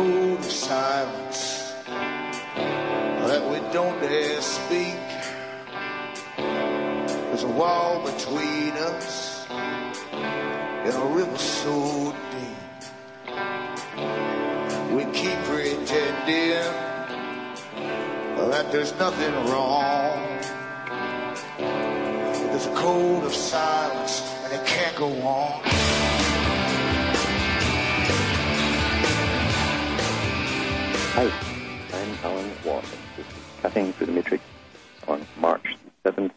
code of silence that we don't dare speak. There's a wall between us in a river so deep. We keep pretending that there's nothing wrong. There's a code of silence and it can't go on. Hi, I'm Alan Watt. This is Cutting Through the Matrix on March 7th,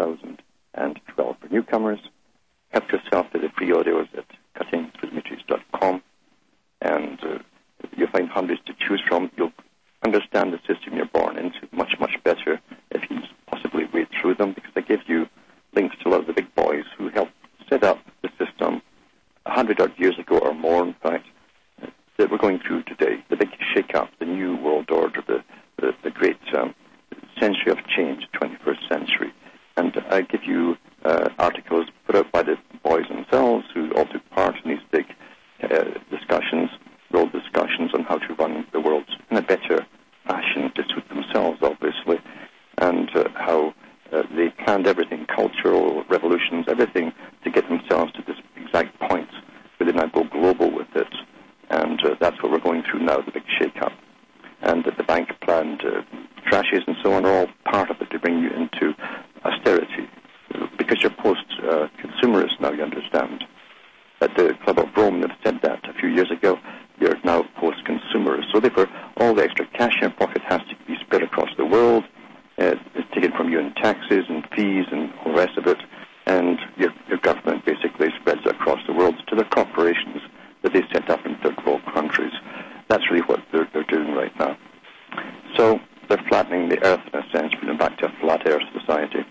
2012. For newcomers, help yourself to the free audios at cuttingthroughthematrix.com, and you'll find hundreds to choose from. You'll understand the system you're born into much, much better if you possibly wade through them, because I give you links to a lot of the big boys who helped set up the system 100-odd years ago or more, in fact, that we're going through today. The big shake-up, the new world order, the great century of change, 21st century. And I give you articles put out by the boys themselves who all took part in these big discussions, world discussions on how to run the world in a better fashion to suit themselves, obviously, and how they planned everything, cultural revolutions, everything, to get themselves to this exact point where they now go global with it. And that's what we're going through now, the big shake-up. And the bank planned crashes and so on are all part of it to bring you into austerity. Because you're post-consumerist now, you understand. At the Club of Rome, they've said that a few years ago, you're now post-consumerist. So therefore, all the extra cash in your pocket has to be spread across the world. It's taken from you in taxes and fees and all the rest of it. And your government basically spreads it across the world to the corporations that they set up in third world countries. That's really what they're doing right now. So they're flattening the earth in a sense, bringing back to a flat earth society.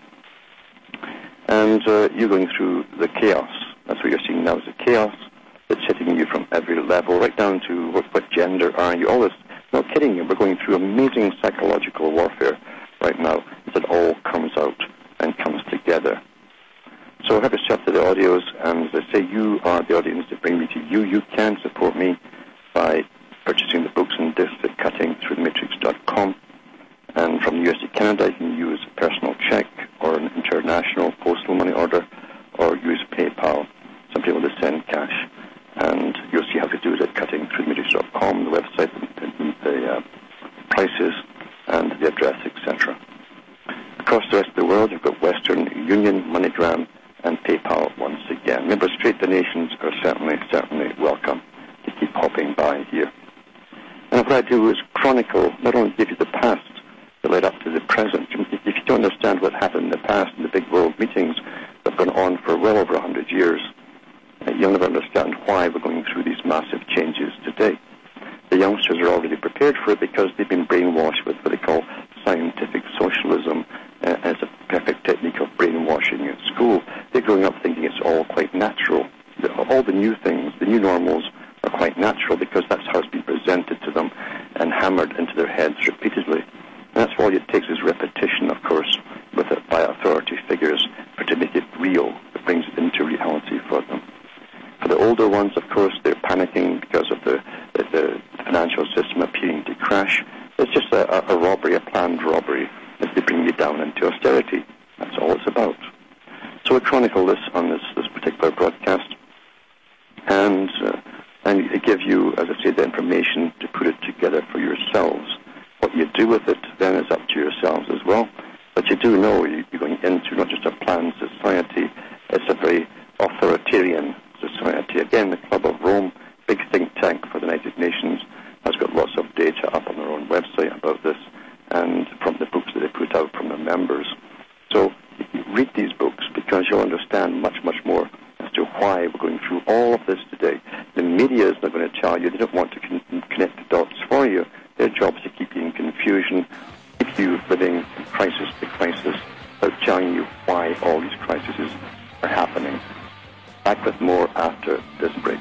And you're going through the chaos. That's what you're seeing now, is the chaos that's hitting you from every level, right down to what gender are you. All this, not kidding you, we're going through amazing psychological warfare right now as it all comes out and comes together. So help yourself to the audios, and as I say, you are the audience that bring me to you. You can support me by purchasing the books and discs at cuttingthroughthematrix.com. And from the US to Canada, you can use a personal check or an international postal money order, or use PayPal. Some people just send cash. And you'll see how to do it at cuttingthroughthematrix.com, the website, the prices, and the address, etc. Across the rest of the world, you've got Western Union, MoneyGram, and PayPal once again. Remember, straight donations are certainly welcome to keep hopping by here. And what I do is chronicle, not only give you the past that led up to the present. If you don't understand what happened in the past in the big world meetings that have gone on for well over 100 years, you'll never understand why we're going through these massive changes today. The youngsters are already prepared for it because they've been brainwashed with what they call scientific socialism as a perfect technique of brainwashing at school. They're growing up thinking it's all quite natural. All the new things, the new normals, are quite natural because that's how it's been presented to them and hammered into their heads repeatedly. And that's all it takes is repetition, of course, by authority figures to make it real. It brings it into reality for them. For the older ones, of course, they're panicking because of the financial system appearing to crash. It's just a robbery, a planned robbery, as they bring you down into austerity. That's all it's about. So we chronicle this on this particular broadcast, and give you, as I say, the information to put it together for yourselves. What you do with it then is up to yourselves as well. But you do know you're going into not just a planned society, it's a very authoritarian society. Again, the Club of Rome, big think tank for the United Nations, has got lots of data up on their own website about this, and from the books that they put out from their members. So read these books because you'll understand much, much more as to why we're going through all of this today. The media is not going to tell you. They don't want to connect the dots for you. Their job is to keep you in confusion, keep you living from crisis to crisis, without telling you why all these crises are happening. Back with more after this break.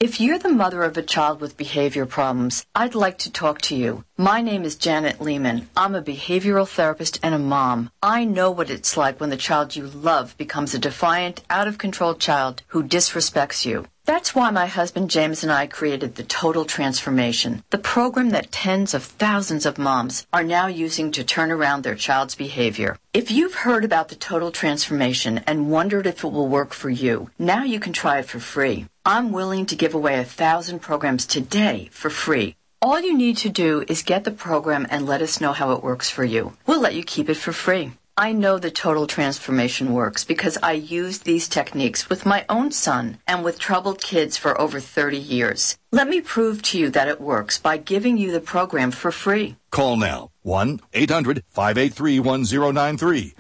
If you're the mother of a child with behavior problems, I'd like to talk to you. My name is Janet Lehman. I'm a behavioral therapist and a mom. I know what it's like when the child you love becomes a defiant, out-of-control child who disrespects you. That's why my husband James and I created the Total Transformation, the program that tens of thousands of moms are now using to turn around their child's behavior. If you've heard about the Total Transformation and wondered if it will work for you, now you can try it for free. I'm willing to give away 1,000 programs today for free. All you need to do is get the program and let us know how it works for you. We'll let you keep it for free. I know the Total Transformation works because I used these techniques with my own son and with troubled kids for over 30 years. Let me prove to you that it works by giving you the program for free. Call now. 1-800-583-1093.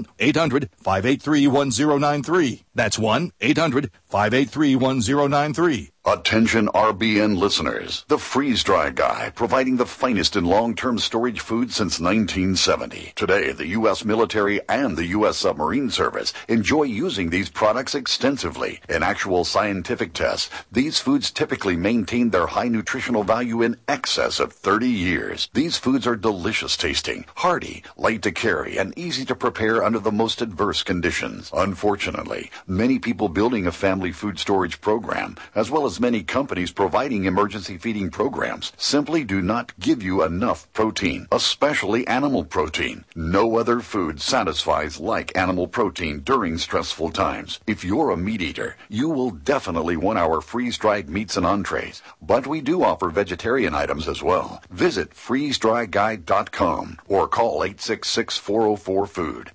1-800-583-1093. That's 1-800-583-1093. Attention RBN listeners. The Freeze Dry Guy, providing the finest in long-term storage food since 1970. Today, the U.S. military and the U.S. submarine service enjoy using these products extensively. In actual scientific tests, these foods typically maintain their high nutritional value in excess of 30 years. These foods are delicious tasting, hearty, light to carry, and easy to prepare under the most adverse conditions. Unfortunately, many people building a family food storage program, as well as many companies providing emergency feeding programs, simply do not give you enough protein, especially animal protein. No other food satisfies like animal protein during stressful times. If you're a meat eater, you will definitely want our freeze-dried meats and entrees, but we do offer vegetarian items as well. Visit freezedryguide.com or call 866-404-FOOD,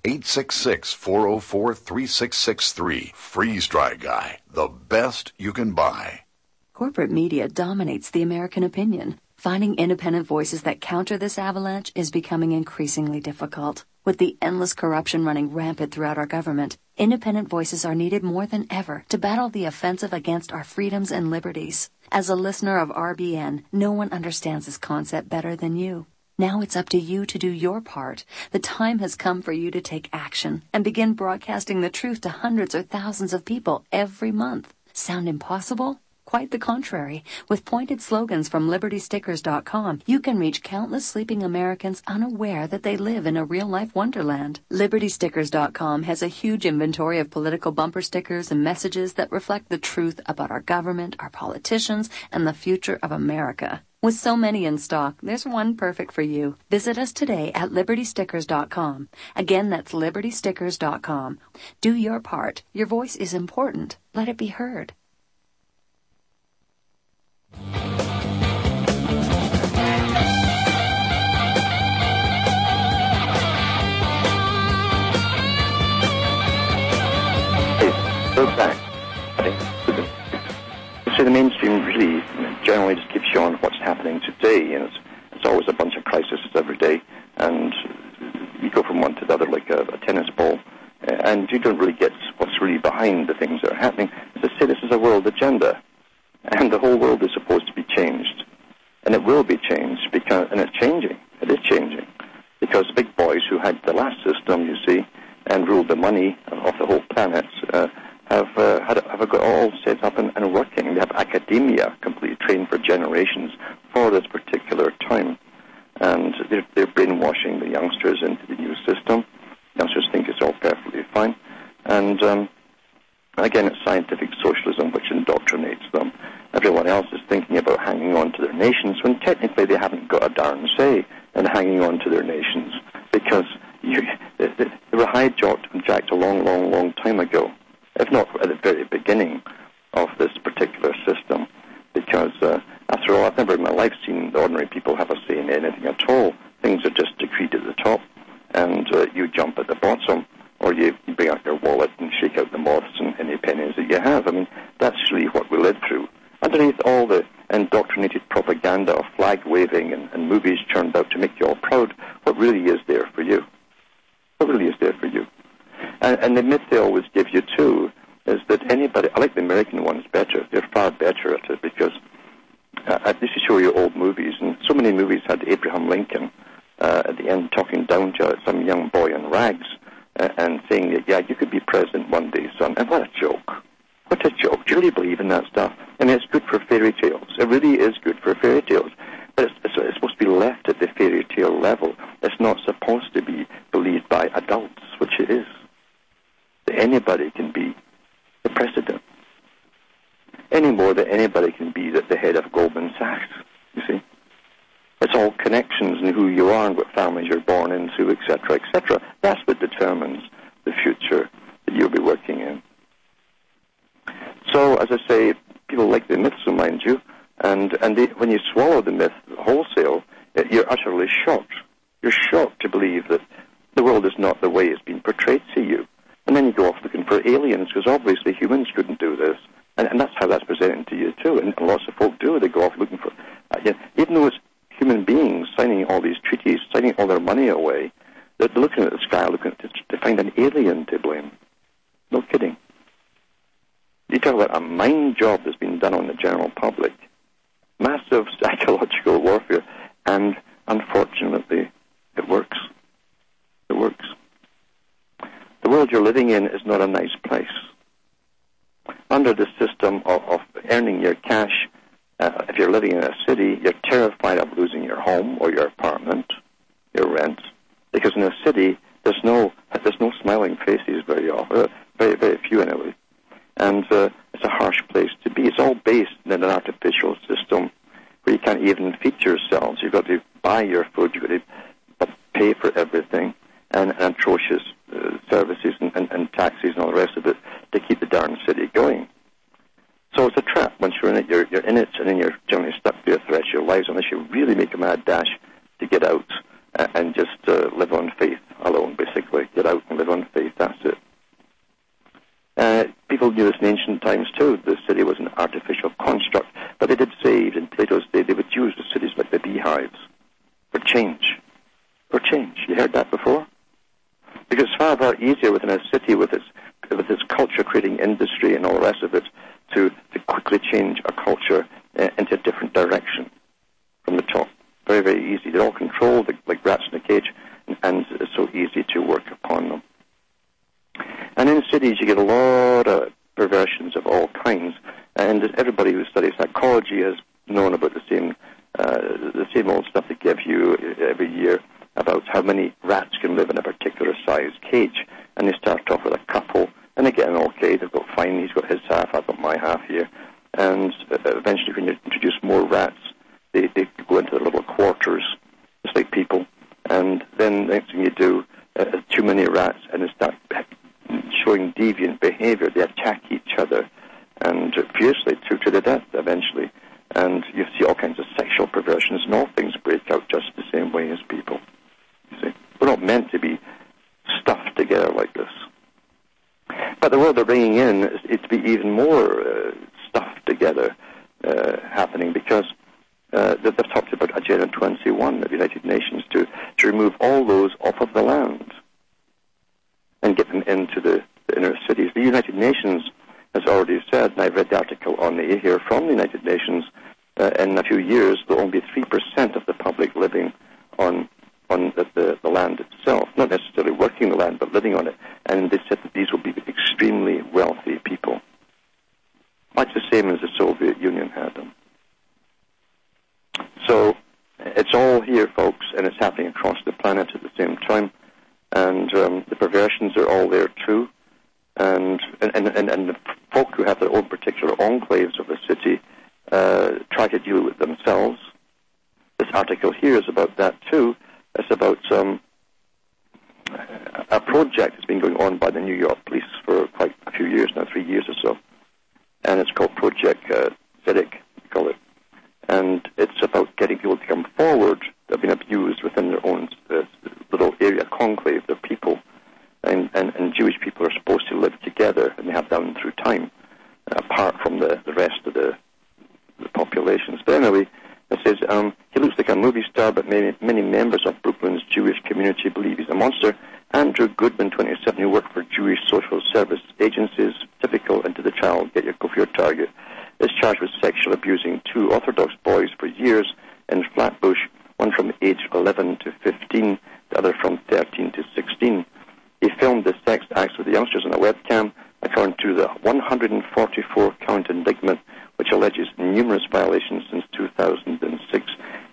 866-404-3663. Freeze Dry Guy, the best you can buy. Corporate media dominates the American opinion. Finding independent voices that counter this avalanche is becoming increasingly difficult. With the endless corruption running rampant throughout our government, independent voices are needed more than ever to battle the offensive against our freedoms and liberties. As a listener of RBN, no one understands this concept better than you. Now it's up to you to do your part. The time has come for you to take action and begin broadcasting the truth to hundreds or thousands of people every month. Sound impossible? Quite the contrary. With pointed slogans from LibertyStickers.com, you can reach countless sleeping Americans unaware that they live in a real-life wonderland. LibertyStickers.com has a huge inventory of political bumper stickers and messages that reflect the truth about our government, our politicians, and the future of America. With so many in stock, there's one perfect for you. Visit us today at LibertyStickers.com. Again, that's LibertyStickers.com. Do your part. Your voice is important. Let it be heard. Back. So the mainstream really generally just keeps you on what's happening today, and it's always a bunch of crises every day, and you go from one to the other like a tennis ball, and you don't really get what's really behind the things that are happening. As I say, this is a world agenda, and the whole world is supposed to be changed, and it will be changed, and it's changing. It is changing, because the big boys who had the last system, you see, and ruled the money of the whole planet, have got all set up and working. They have academia completely trained for generations for this particular time. And they're brainwashing the youngsters into the new system. Youngsters think it's all perfectly fine. And again, it's scientific socialism which indoctrinates them. Everyone else is thinking about hanging on to their nations when technically they haven't got a darn say in hanging on to their nations, because they were hijacked a long time ago, if not at the very beginning of this particular system, because after all, I've never in my life seen the ordinary people have a say in anything at all. Things are just decreed at the top, and you jump at the bottom, or you bring out your wallet and shake out the moths and any pennies that you have. I mean, that's really what we live through. Underneath all the indoctrinated propaganda of flag-waving and movies churned out to make you all proud, what really is there for you? What really is there for you? And the myth they always give you, too, is that anybody, I like the American ones better, they're far better at it, because I used to show you old movies, and so many movies had Abraham Lincoln at the end talking down to some young boy in rags and saying that, yeah, you could be president one day, son. And what a joke. What a joke. Do you really believe in that stuff? I mean, it's good for fairy tales. It really is good for fairy tales. But it's supposed to be left at the fairy tale level. It's not supposed to be believed by adults, which it is. That anybody can be the president. Any more than anybody can be the head of Goldman Sachs, you see. It's all connections and who you are and what families you're born into, etc., etc. That's what determines the future that you'll be working in. So, as I say, people like the myths, mind you, and when you swallow the myth wholesale, you're utterly shocked. You're shocked to believe that the world is not the way it's been portrayed to you. And then you go off looking for aliens, because obviously humans couldn't do this. And that's how that's presented to you, too. And lots of folk do. They go off looking for... even though it's human beings signing all these treaties, signing all their money away, they're looking at the sky, looking to find an alien to blame. No kidding. You talk about a mind job that's been done on the general public. Massive psychological warfare. And unfortunately, it works. It works. The world you're living in is not a nice place. Under the system of earning your cash, if you're living in a city, you're terrified of losing your home or your apartment, your rent, because in a city there's no smiling faces very often, very very few anyway, and it's a harsh place to be. It's all based in an artificial system where you can't even feed yourselves. You've got to buy your food, you've got to pay for everything, and atrocious services and taxes and all the rest of it to keep the darn city going. So it's a trap. Once you're in it, you're in it, and then you're generally stuck there the rest of your lives unless you really make a mad dash to get out and just live on faith alone, basically. Get out and live on faith, that's it. People knew this in ancient times too. The city was an artificial construct, but they did say, in Plato's day, they would use the cities like the beehives for change. For change. You heard that before? Because it's far, far easier within a city with its culture-creating industry and all the rest of it to quickly change a culture into a different direction from the top. Very, very easy. They're all controlled like rats in a cage, and it's so easy to work upon them. And in cities, you get a lot of perversions of all kinds, and everybody who studies psychology has known about the same old stuff they give you every year about how many rats can live in a particular size cage. And they start off with a couple, and they get an okay, they've got fine, he's got his half, I've got my half here. And eventually when you introduce more rats, they go into their little quarters, just like people. And then the next thing you do, too many rats, and they start showing deviant behavior. They attack each other, and fiercely to the death eventually. And you see all kinds of sexual perversions, and all things break out just the same way as people. You see, we're not meant to be stuffed together like this. But the world they're bringing in is to be even more stuffed together happening, because they've talked about Agenda 21 of the United Nations to remove all those off of the land and get them into the inner cities. The United Nations has already said, and I've read the article on the here from the United Nations, in a few years there will only be 3% of the public living on the land itself, not necessarily working the land, but living on it. And they said that these will be extremely wealthy people, much the same as the Soviet Union had them. So it's all here, folks, and it's happening across the planet at the same time. And the perversions are all there too. And the folk who have their own particular enclaves of the city try to deal with themselves. This article here is about that too. It's about a project that's been going on by the New York police for quite a few years now, 3 years or so. And it's called Project Zedek, we call it. And it's about getting people to come forward that have been abused within their own little area conclave, their people. And Jewish people are supposed to live together, and they have done through time, apart from the rest of the populations. But anyway, it says, he looks like a movie star, but many members of Brooklyn's Jewish community believe he's a monster. Andrew Goodman, 27, who worked for Jewish social service agencies, typical, and to the child, go for your target, is charged with sexually abusing 2 Orthodox boys for years in Flatbush, one from age 11 to 15, the other from 13 to 16. He filmed the sex acts with the youngsters on a webcam. According to the 144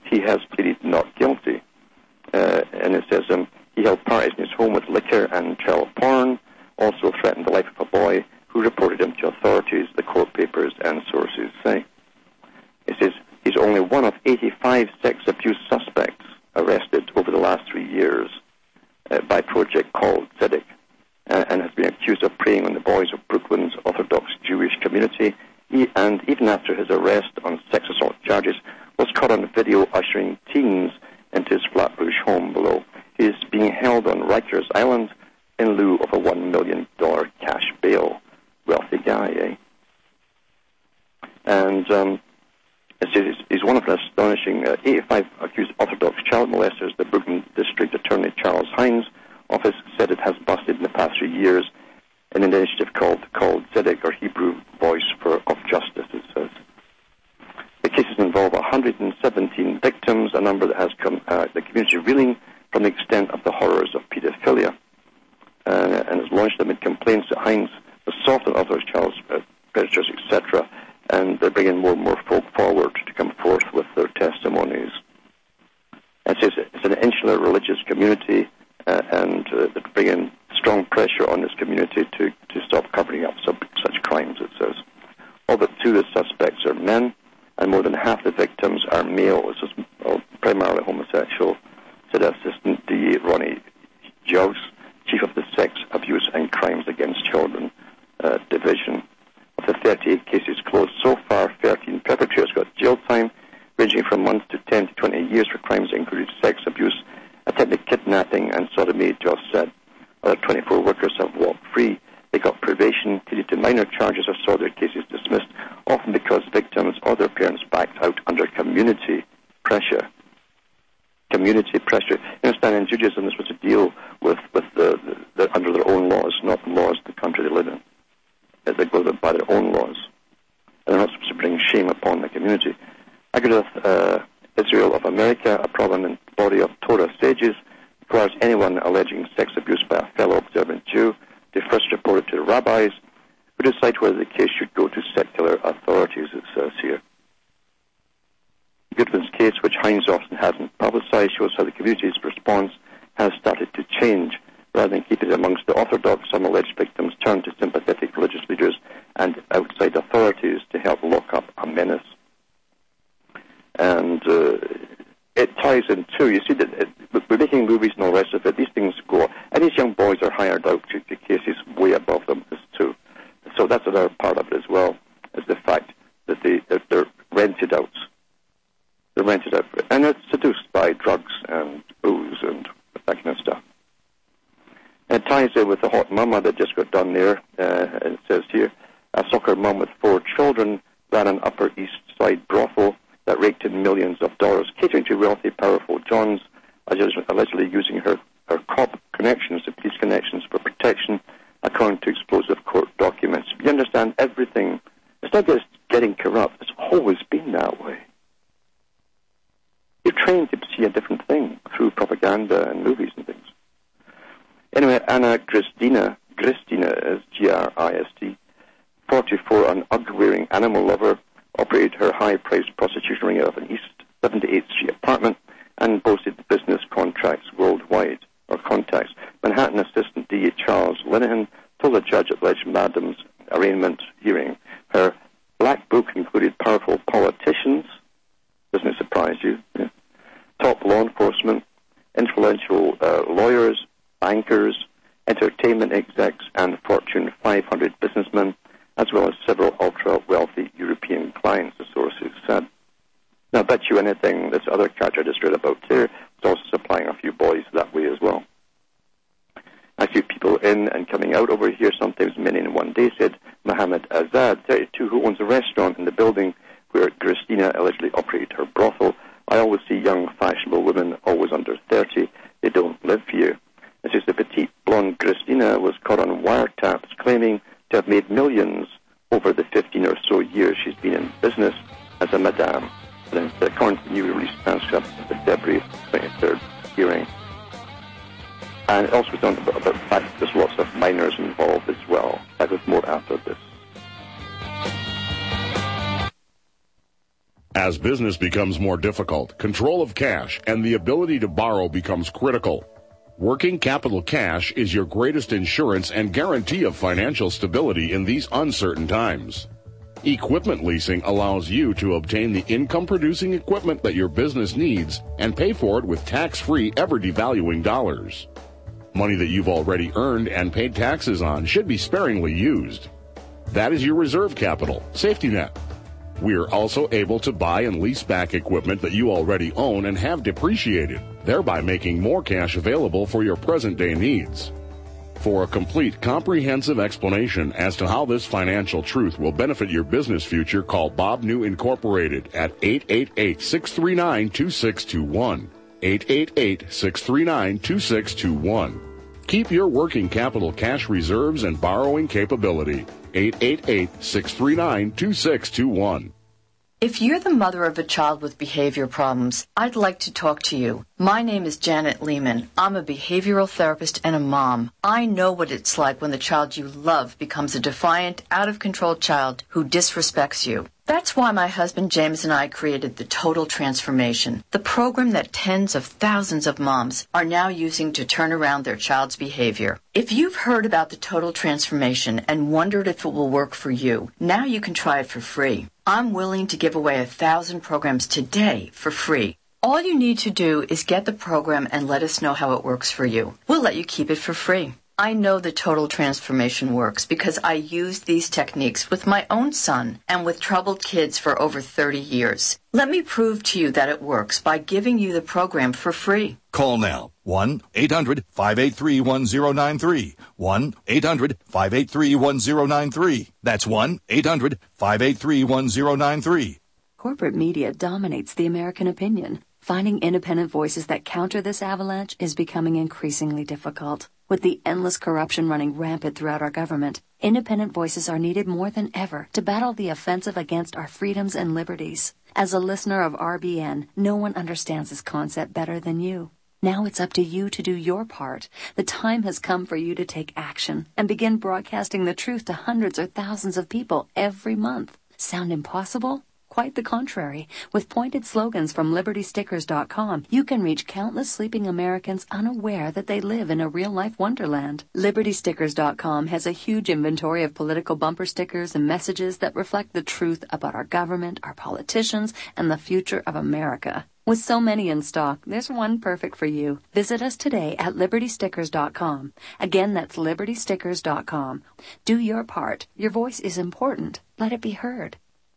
he has pleaded not guilty. And it says he held parties in his home with liquor and child porn, also threatened the life of a boy who reported him to authorities, the court papers and sources say. It says he's only one of 85 sex abuse suspects arrested over the last 3 years by Project Called Tzedek, and has been accused of preying on the boys of Brooklyn's Orthodox Jewish community, and even after his arrest on sex assault charges, was caught on video ushering teens into his Flatbush home below. He is being held on Rikers Island in lieu of a $1 million cash bail. Wealthy guy, eh? And it says he's one of an astonishing 85 accused Orthodox child molesters. The Brooklyn District Attorney Charles Hines office said it has busted in the past 3 years in an initiative called Tzedek, or Hebrew Voice of Justice, it says. The cases involve 117 victims, a number that has come the community reeling from the extent of the horrors of pedophilia, and has launched amid complaints that Hines has soft on other child predators, etc., and they're bringing more and more folk forward to come forth with their testimonies. It says it's an insular religious community, and they're bringing strong pressure on this community to stop covering up such crimes, it says. All but 2 of the suspects are men, and more than half the victims are male. This is primarily homosexual, said Assistant DA Ronnie Jones, Chief of the Sex Abuse and Crimes Against Children Division. Of the 38 cases closed so far, 13 perpetrators got jail time, ranging from months to 10 to 20 years for crimes that included sex abuse, attempted kidnapping, and sodomy, Josh said. Other 24 workers have walked free. They got probation, pleaded to minor charges, or saw their cases dismissed, often because victims or their parents backed out under community pressure. Community pressure. You understand, in Judaism, this was to deal with the under their own laws, not the laws of the country they live in. They go by their own laws. And they're not supposed to bring shame upon the community. Agudath Israel of America, a prominent body of Torah sages, requires anyone alleging sex abuse by a fellow observant Jew to first report it to rabbis, who decide whether the case should go to secular authorities, it says here. Goodwin's case, which Hines often hasn't publicized, shows how the community's response has started to change. Rather than keep it amongst the Orthodox, some alleged victims turn to sympathetic religious leaders and outside authorities to help lock up a menace. And it ties in too. You see that we're making movies and all the rest of it. These things go, and these young boys are hired out to cases way above them too. So that's another part of it as well, is the fact that they're rented out. They're rented out, and they're seduced by drugs and booze and that kind of stuff. And it ties in with the hot mama that just got done there. It says here, a soccer mum with 4 children ran an Upper East Side brothel that raked in millions of dollars, catering to wealthy, powerful Johns, allegedly using her cop connections, the police connections, for protection, according to explosive court documents. You understand, everything, it's not just getting corrupt, it's always been that way. You're trained to see a different thing through propaganda and movies and things. Anyway, Anna Gristina is G-R-I-S-T, 44, an UGG-wearing animal lover, operated her high-priced prostitution ring out of an East 78th Street apartment and boasted business contracts worldwide, or contacts. Manhattan Assistant DA Charles Linehan told a judge at alleged Madam's arraignment hearing her black book included powerful politicians, doesn't it surprise you? Yeah. Top law enforcement, influential lawyers, bankers, entertainment execs, and Fortune 500 businessmen, as well as several ultra-wealthy European clients, the sources said. Now, I bet you anything, this other character I just read about here is also supplying a few boys that way as well. A few people in and coming out over here, sometimes many in one day, said Mohammed Azad, 32, who owns a restaurant in the building where Christina allegedly operated her brothel. I always see young, fashionable women, always under 30. They don't live here. This is the petite blonde Christina was caught on wiretaps, claiming to have made millions over the 15 or so years she's been in business as a madame. And according to the new release transcript of the February 23rd hearing. And it also talks about the fact that there's lots of minors involved as well. That was more after this. As business becomes more difficult, control of cash and the ability to borrow becomes critical. Working capital cash is your greatest insurance and guarantee of financial stability in these uncertain times. Equipment leasing allows you to obtain the income-producing equipment that your business needs and pay for it with tax-free, ever-devaluing dollars. Money that you've already earned and paid taxes on should be sparingly used. That is your reserve capital, safety net. We are also able to buy and lease back equipment that you already own and have depreciated, thereby making more cash available for your present-day needs. For a complete, comprehensive explanation as to how this financial truth will benefit your business future, call Bob New Incorporated at 888-639-2621. 888-639-2621. Keep your working capital cash reserves and borrowing capability. 888-639-2621. If you're the mother of a child with behavior problems, I'd like to talk to you. My name is Janet Lehman. I'm a behavioral therapist and a mom. I know what it's like when the child you love becomes a defiant, out-of-control child who disrespects you. That's why my husband James and I created the Total Transformation, the program that tens of thousands of moms are now using to turn around their child's behavior. If you've heard about the Total Transformation and wondered if it will work for you, now you can try it for free. I'm willing to give away 1,000 programs today for free. All you need to do is get the program and let us know how it works for you. We'll let you keep it for free. I know the Total Transformation works because I used these techniques with my own son and with troubled kids for over 30 years. Let me prove to you that it works by giving you the program for free. Call now. 1-800-583-1093. 1-800-583-1093. That's 1-800-583-1093. Corporate media dominates the American opinion. Finding independent voices that counter this avalanche is becoming increasingly difficult. With the endless corruption running rampant throughout our government, independent voices are needed more than ever to battle the offensive against our freedoms and liberties. As a listener of RBN, no one understands this concept better than you. Now it's up to you to do your part. The time has come for you to take action and begin broadcasting the truth to hundreds or thousands of people every month. Sound impossible? Quite the contrary. With pointed slogans from LibertyStickers.com, you can reach countless sleeping Americans unaware that they live in a real-life wonderland. LibertyStickers.com has a huge inventory of political bumper stickers and messages that reflect the truth about our government, our politicians, and the future of America. With so many in stock, there's one perfect for you. Visit us today at LibertyStickers.com. Again, that's LibertyStickers.com. Do your part. Your voice is important. Let it be heard.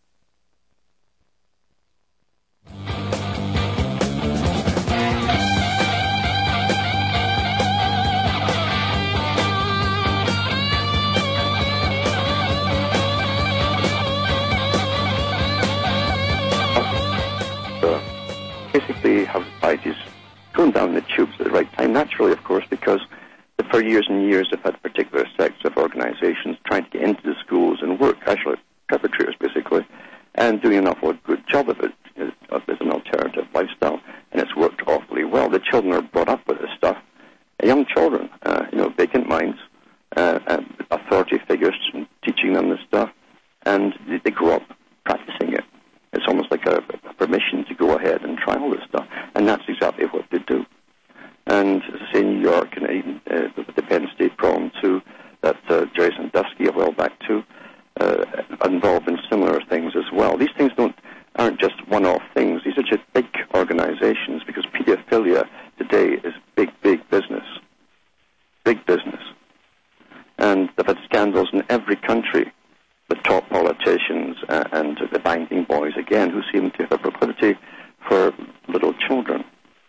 Basically have societies going down the tubes at the right time, naturally, of course, because for years and years they've had particular sects of organizations trying to get into the schools and work, actually perpetrators basically, and doing an awful good job of it as an alternative lifestyle, and it's worked awfully well. The children are brought up with this stuff, young children, vacant minds, authority figures teaching them this stuff, and they grow up practicing it. It's almost like a permission to go ahead and try all this stuff, and that's exactly what they do. And as I say, New York, and even with the Penn State problem too, that Jerry Sandusky a while back too, involved in similar things as well. These things aren't just one-off things. These are just big organizations, because pedophilia today is big business. Big business. And they've had scandals in every country. The top politicians and the banking boys, again, who seem to have a proclivity for little children.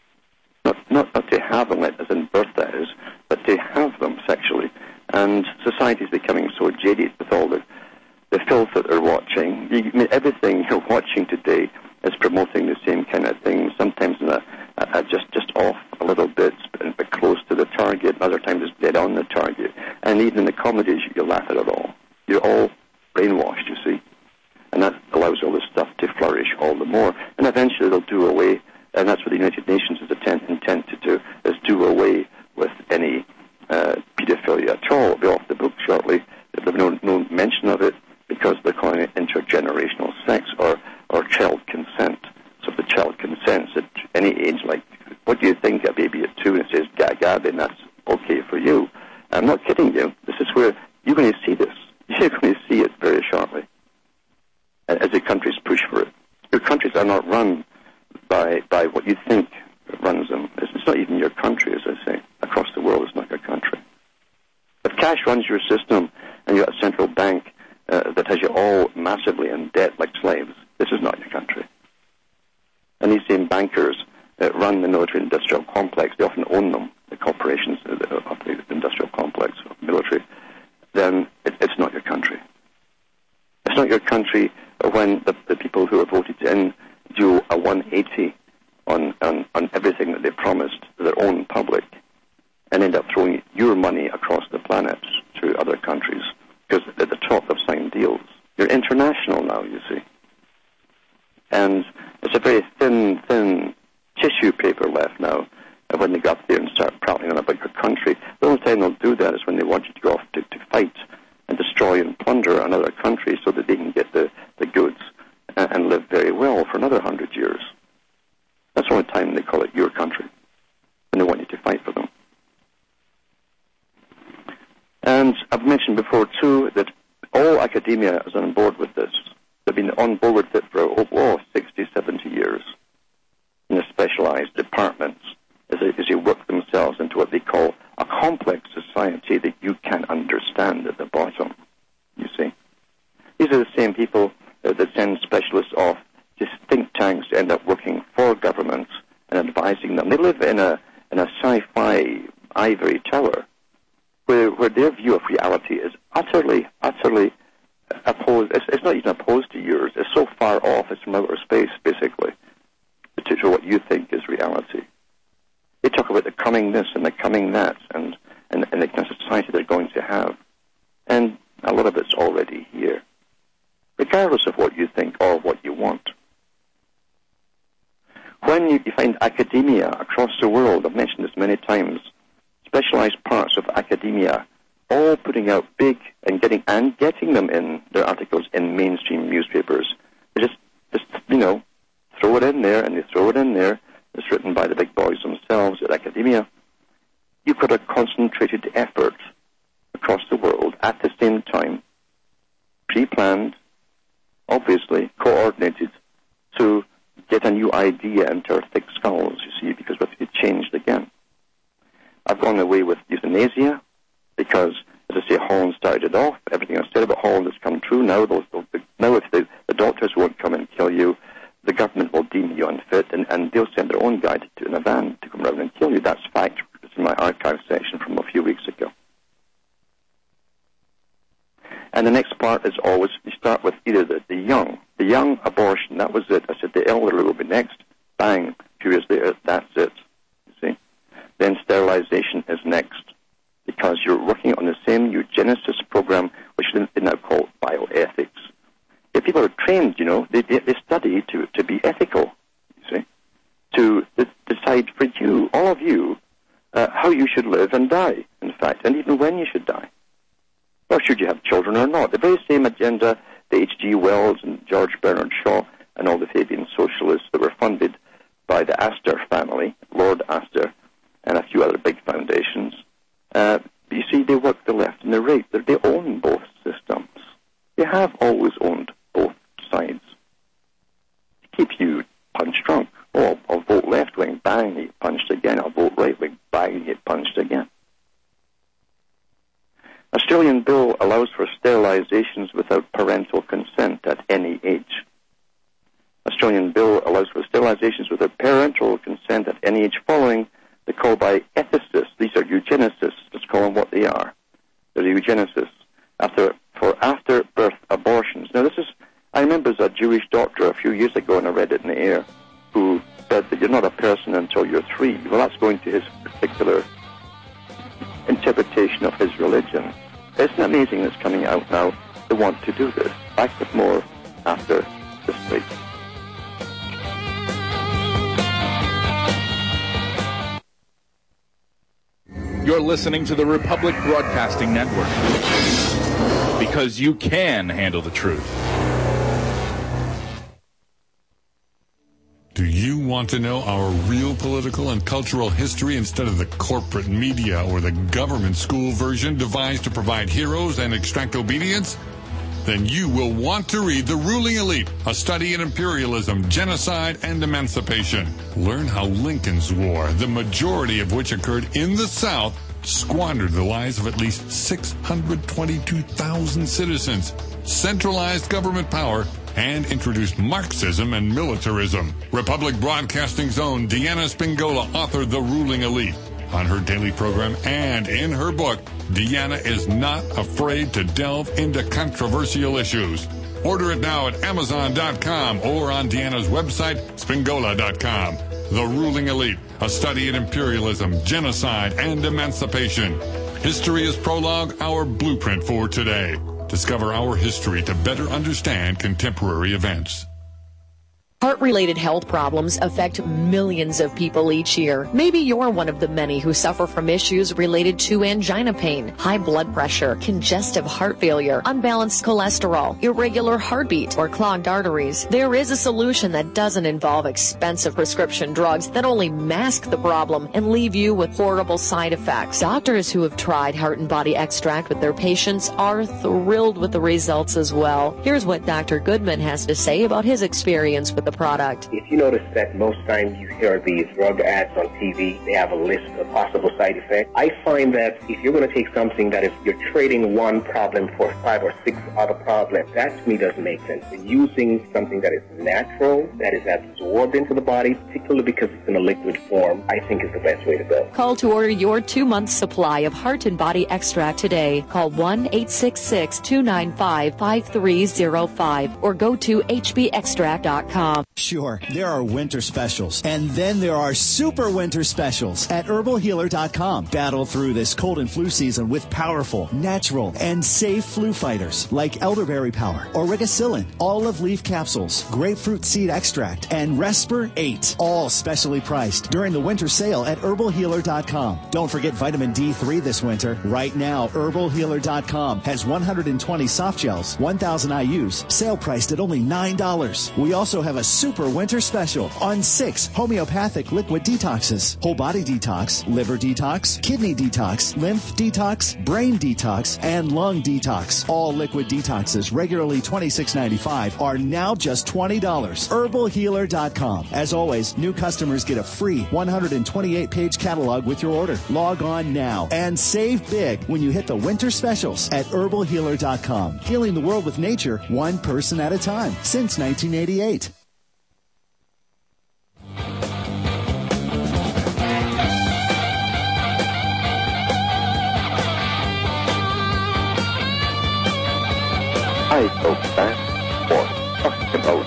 Not to have them, as in birth, that is, but to have them sexually. And society is becoming so jaded with all the filth that they're watching. Everything you're watching today is promoting the same kind of thing, sometimes just off a little bit, but close to the target. Other times it's dead on the target. And even in the comedies, you laugh at it all. You're all brainwashed, you see. And that allows all this stuff to flourish all the more. And eventually they'll do away, and that's what the United Nations is intent to do, is do away with any pedophilia at all. It'll be off the book shortly. There'll be no mention of it, because they're calling it intergenerational sex or child consent. any age, like, what do you think, a baby at 2, and it says gaga, then that's okay for you. I'm not kidding you. This is where you're going to see this. You're going to see it very shortly as the countries push for it. Your countries are not run by what you think runs them. It's not even your country, as I say. Across the world, it's not your country. If cash runs your system and you've got a central bank that has you all massively in debt like slaves, this is not your country. And these same bankers that run the military-industrial complex, they often own them, the corporations of the industrial complex, military, then it's not your country. It's not your country when the people who are voted in do a 180 on everything that they promised to their own public and end up throwing your money across the planet to other countries because at the top they've signed deals. You're international now, you see. And it's a very thin tissue paper left now when they go up there and start prattling on about your country. The only time they'll do that is when they want you to go off to fight and destroy and plunder another country so that they can get the goods and live very well for another 100 years. That's the only time they call it your country, and they want you to fight for them. And I've mentioned before, too, that all academia is on board with this. They've been on board with it for 60, 70 years in the specialized departments as they work themselves into what they call a complex society that you can understand at the bottom, you see. These are the same people that send specialists off to think tanks to end up working for governments and advising them. They live in a sci-fi ivory tower where their view of reality is utterly opposed. It's not even opposed to yours. It's so far off. It's from outer space, basically, to what you think is reality. They talk about the coming this and the coming that and the kind of society they're going to have. And a lot of it's already here, regardless of what you think or what you want. When you find academia across the world, I've mentioned this many times, specialized parts of academia all putting out big and getting them in their articles in mainstream newspapers. They just throw it in there, and they throw it in there. It's written by the big boys themselves at academia. You've got a concentrated effort across the world at the same time, pre-planned, obviously coordinated, to get a new idea into our thick skulls, you see, because we have to be changed again. I've gone away with euthanasia because, as I say, Holland started off. Everything I said about Holland has come true. Now, now if the doctors won't come and kill you, the government will deem you unfit, and they'll send their own guy in a van to come around and kill you. That's fact. It's in my archive section from a few weeks ago. And the next part is always, you start with either the young abortion, that was it. I said the elderly will be next. Bang, a few years later, that's it. You see? Then sterilization is next, because you're working on the same eugenesis program, which they now call bioethics. If people are trained, they study to be ethical, you see, to decide for you, all of you, how you should live and die, in fact, and even when you should die. Or should you have children or not? The very same agenda that H.G. Wells and George Bernard Shaw and all the Fabian socialists that were funded by the Astor family, Lord Astor, and a few other big foundations. You see, they work the left and the right. They own both systems. They have always owned both sides. To keep you punch drunk. Oh, I'll vote left-wing, bang, you get punched again. I'll vote right-wing, bang, you get punched again. Australian bill allows for sterilizations without parental consent at any age. Australian bill allows for sterilizations without parental consent at any age following the call by ethicists. These are eugenicists. Let's call them what they are. They're eugenicists. For after-birth abortions. Now, I remember as a Jewish doctor a few years ago, and I read it in the air, who said that you're not a person until you're 3. Well, that's going to his particular interpretation of his religion. Isn't it amazing that's coming out now? They want to do this. Back with more after this break. You're listening to the Republic Broadcasting Network, because you can handle the truth. Do you want want to know our real political and cultural history instead of the corporate media or the government school version devised to provide heroes and extract obedience? Then you will want to read The Ruling Elite, a study in imperialism, genocide, and emancipation. Learn how Lincoln's War, the majority of which occurred in the South, squandered the lives of at least 622,000 citizens, centralized government power, and introduced Marxism and militarism. Republic Broadcasting's own Deanna Spingola authored The Ruling Elite. On her daily program and in her book, Deanna is not afraid to delve into controversial issues. Order it now at Amazon.com or on Deanna's website, Spingola.com. The Ruling Elite, a study in imperialism, genocide, and emancipation. History is Prologue, our blueprint for today. Discover our history to better understand contemporary events. Heart-related health problems affect millions of people each year. Maybe you're one of the many who suffer from issues related to angina pain, high blood pressure, congestive heart failure, unbalanced cholesterol, irregular heartbeat, or clogged arteries. There is a solution that doesn't involve expensive prescription drugs that only mask the problem and leave you with horrible side effects. Doctors who have tried Heart and Body Extract with their patients are thrilled with the results as well. Here's what Dr. Goodman has to say about his experience with the product. If you notice that most times you hear these drug ads on TV, they have a list of possible side effects. I find that if you're going to take something that is, you're trading one problem for 5 or 6 other problems, that to me doesn't make sense. You're using something that is natural, that is absorbed into the body, particularly because it's in a liquid form, I think is the best way to go. Call to order your 2-month supply of Heart and Body Extract today. Call 1-866-295-5305 or go to hbextract.com. Sure, there are winter specials, and then there are super winter specials at herbalhealer.com. Battle through this cold and flu season with powerful, natural, and safe flu fighters like elderberry power, auricillin, olive leaf capsules, grapefruit seed extract, and Respir 8, all specially priced during the winter sale at herbalhealer.com. Don't forget vitamin D3 this winter. Right now, herbalhealer.com has 120 soft gels, 1,000 IUs, sale priced at only $9. We also have a super winter special on 6 homeopathic liquid detoxes: whole body detox, liver detox, kidney detox, lymph detox, brain detox, and lung detox. All liquid detoxes, regularly $26.95, are now just $20. herbalhealer.com. As always, new customers get a free 128-page catalog with your order. Log on now and save big when you hit the winter specials at herbalhealer.com. Healing the world with nature, one person at a time, since 1988. Hi, folks. I'm talking about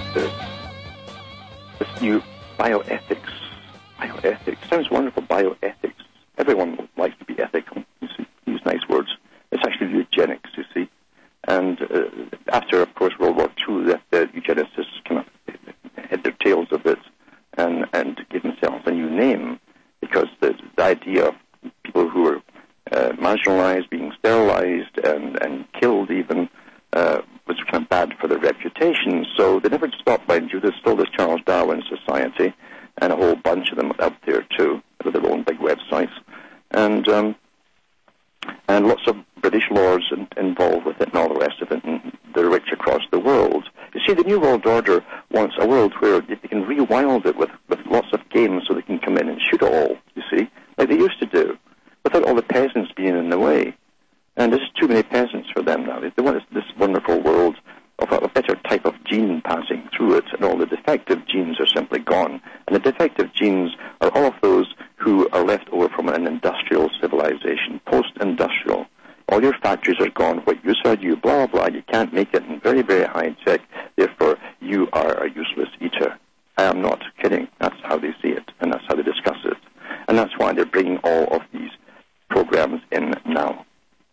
this new bioethics. Bioethics sounds wonderful. Bioethics. Everyone likes to be ethical. You see, use nice words. It's actually eugenics. You see, and after, of course, World War II, the eugenicists kind of had their tails of it and gave themselves a new name, because the idea of people who were marginalized, being sterilized and killed even, was kind of bad for their reputation. So they never stopped, mind you. There's still this Charles Darwin Society, and a whole bunch of them out there too, with their own big websites, and lots of British lords involved with it and all the rest of it, and the rich across the world. You see, the New World Order wants a world where they can rewild it with lots of games, so they can come in and shoot all, you see, like they used to do, without all the peasants being in the way. And there's too many peasants for them now. They want this wonderful world of a better type of gene passing through it, and all the defective genes are simply gone. And the defective genes are all of those who are left over from an industrial civilization, post-industrial. All your factories are gone. What use are you? Blah, blah, blah. You can't make it in very, very high tech. Therefore, you are a useless eater. I am not kidding. That's how they see it, and that's how they discuss it. And that's why they're bringing all of these programs in now.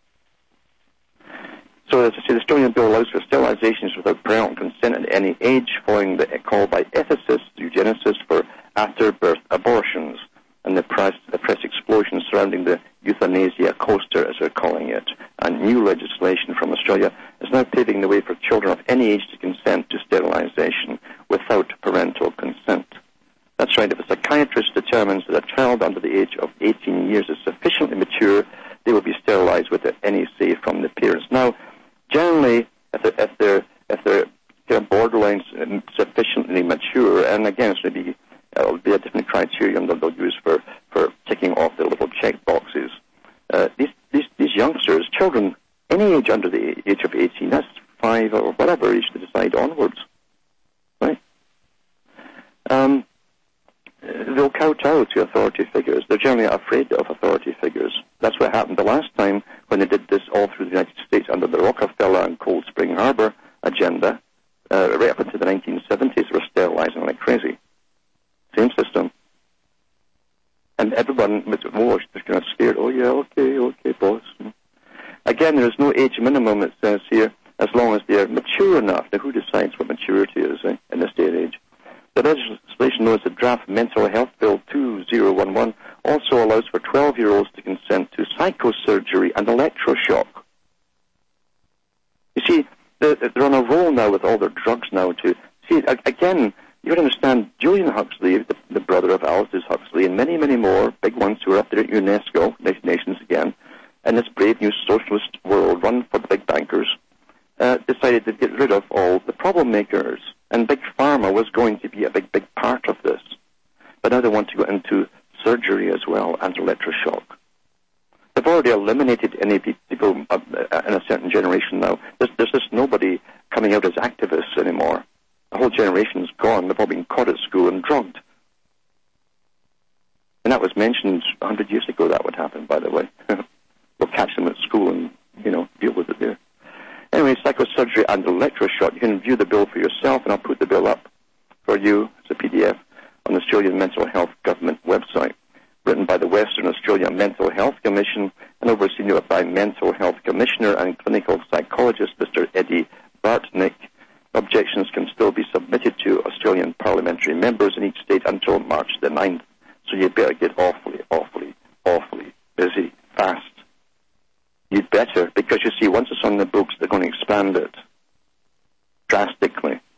So, as I say, the Estonian bill allows for sterilizations without parental consent at any age, following the call by ethicists, eugenicists, for after-birth abortions, and the press explosion surrounding the euthanasia coaster, as they're calling it. And new legislation from Australia is now paving the way for children of any age to consent to sterilization without parental consent. psychiatrist determines that a child under the age of 18 years is sufficiently mature, they will be sterilized without any say from the parents. Now, generally, if they're kind of borderline sufficiently mature, and again, it'll be a different criterion that they'll use for ticking off their little check boxes. These youngsters, children, any age under the age of 18, that's 5 or whatever age they decide onwards, right? They'll kowtow to authority figures. They're generally afraid of authority figures. That's what happened the last time when they did this all through the United States under the Rockefeller and Cold Spring Harbor agenda. Right up into the 1970s, we're sterilizing like crazy. Same system. And everyone was kind of scared. Oh, yeah, okay, boss. Again, there's no age minimum, it says here, as long as they're mature enough. Now, who decides what maturity is in this day and age? The legislation known as the Draft Mental Health Bill 2011 also allows for 12-year-olds to consent to psychosurgery and electroshock. You see, they're on a roll now with all their drugs now to see, again, you would understand Julian Huxley, the brother of Aldous Huxley, and many, many more big ones who are up there at UNESCO, United Nations again, and this brave new socialist world run for the big bankers, decided to get rid of all the problem makers. And Big Pharma was going to be a big part of this. But now they want to go into surgery as well and electroshock. They've already eliminated any people in a certain generation now. There's just nobody coming out as activists anymore. The whole generation's gone. They've all been caught at school and drugged. And that was mentioned 100 years ago that would happen, by the way. We'll catch them at school and, deal with it there. Anyway, psychosurgery and electroshock. You can view the bill for yourself, and I'll put the bill up for you as a PDF on the Australian Mental Health Government website. Written by the Western Australia Mental Health Commission and overseen by Mental Health Commissioner and clinical psychologist Mr. Eddie Bartnick. Objections can still be submitted to Australian parliamentary members in each state until March the 9th. So you better get awfully busy, fast. You'd better, because you see, once it's on the books, they're going to expand it drastically.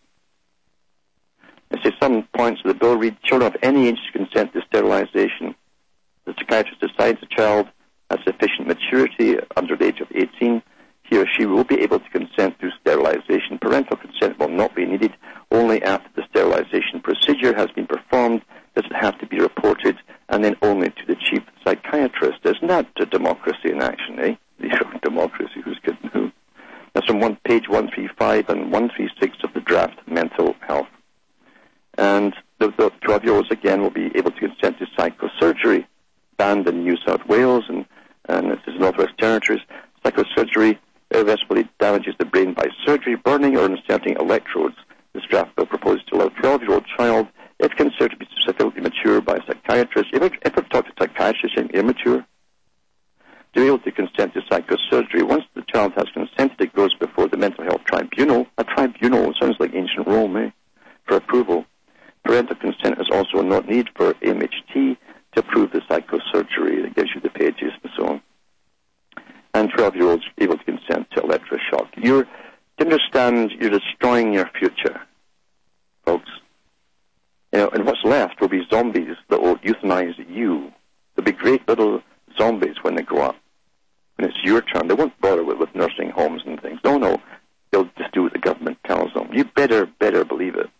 I see some points of the bill read, children of any age consent to sterilization. The psychiatrist decides a child has sufficient maturity under the age of 18, he or she will be able to consent to sterilization. Parental consent will not be needed. Only after the sterilization procedure has been performed does it have to be reported, and then only to the chief psychiatrist. Isn't that democracy in action, eh? Democracy, who's kidding who? That's from page 135 and 136 of the draft mental health. And the 12-year-olds, again, will be able to consent to psychosurgery, banned in New South Wales, and this is Northwest Territories. Psychosurgery irreversibly damages the brain by surgery, burning, or inserting electrodes. This draft bill proposes to allow a 12-year-old child, if considered to be sufficiently mature by a psychiatrist, if I've talked to psychiatrists saying immature, to be able to consent to psychosurgery. Once the child has consented, it goes before the mental health tribunal. A tribunal sounds like ancient Rome, eh? For approval. Parental consent is also not needed for MHT to approve the psychosurgery. It gives you the pages and so on. And 12-year-olds able to consent to electroshock. You understand you're destroying your future, folks. And what's left will be zombies that will euthanize you. They'll be great little zombies when they grow up. When it's your turn, they won't bother with nursing homes and things. No, they'll just do what the government tells them. You better believe it.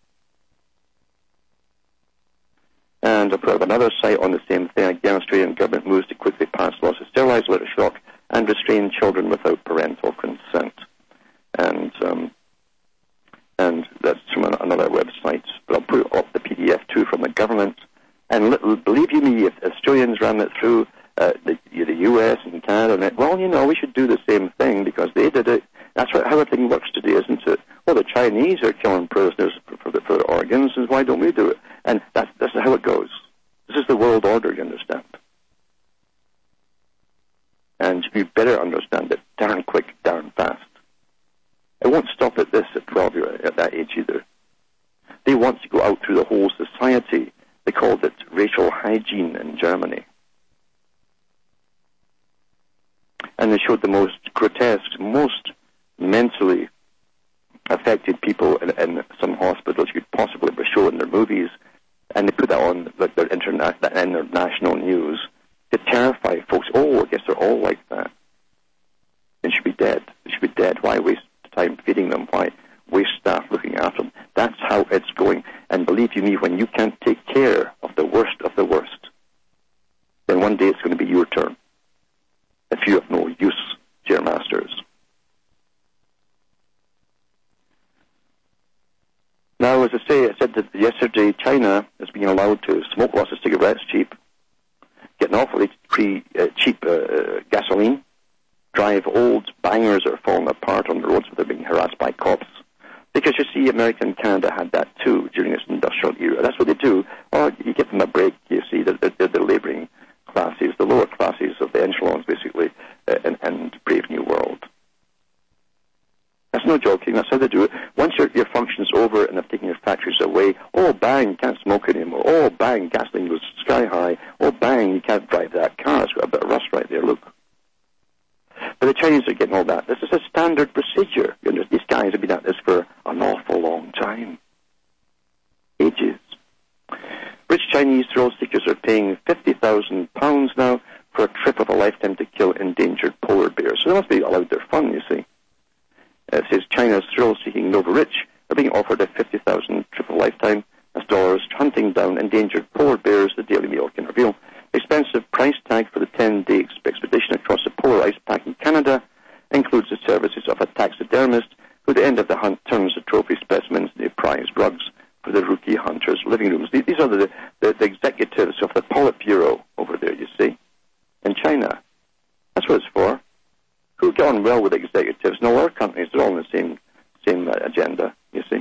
And I'll put up another site on the same thing. Again, Australian government moves to quickly pass laws to sterilize electroshock and restrain children without parental consent. And that's from another website. But I'll put up the PDF too from the government. And believe you me, if Australians ran it through the US and Canada, well, we should do the same thing because they did it. That's how everything works today, isn't it? Well, the Chinese are killing prisoners for their organs, and why don't we do it? And that's how it goes. This is the world order, you understand? And you better understand it darn quick, darn fast. It won't stop at this at 12 at that age either. They want to go out through the whole society. They called it racial hygiene in Germany. And they showed the most grotesque, most mentally affected people in some hospitals you could possibly ever show in their movies. and they put that on their international news to terrify folks. Oh, I guess they're all like that. They should be dead. They should be dead. Why waste time feeding them? Why waste staff looking after them? That's how it's going. And believe you me, when you can't take care of the worst, then one day it's going to be your turn. If you have no use to your masters. Now, as I said that yesterday, China is being allowed to smoke lots of cigarettes cheap, get an awfully cheap gasoline, drive old bangers that are falling apart on the roads where they're being harassed by cops. Because you see, America and Canada had that too during this industrial era. That's what they do. Or you give them a break, you see, they're the labouring classes, the lower classes of the echelons, basically, and Brave New World. That's no joking. That's how they do it. Once your function's over and they've taken your factories away, oh, bang, can't smoke anymore. Oh, bang, gasoline goes sky high. Oh, bang, you can't drive that car. It's got a bit of rust right there, look. But the Chinese are getting all that. This is a standard procedure. You know, these guys have been at this for an awful long time. Ages. Rich Chinese thrill seekers are paying £50,000 now for a trip of a lifetime to kill endangered polar bears. So they must be allowed their fun, you see. It says China's thrill-seeking Nova Rich are being offered a $50,000 trip of a lifetime as dollars hunting down endangered polar bears, the Daily Mail can reveal. Expensive price tag for the 10-day expedition across the polar ice pack in Canada includes the services of a taxidermist who at the end of the hunt turns the trophy specimens into prized rugs for the rookie hunters' living rooms. These are the executives of the Politburo over there, you see, in China. That's what it's for. Who get on well with executives? No, our companies are all in the same agenda, you see.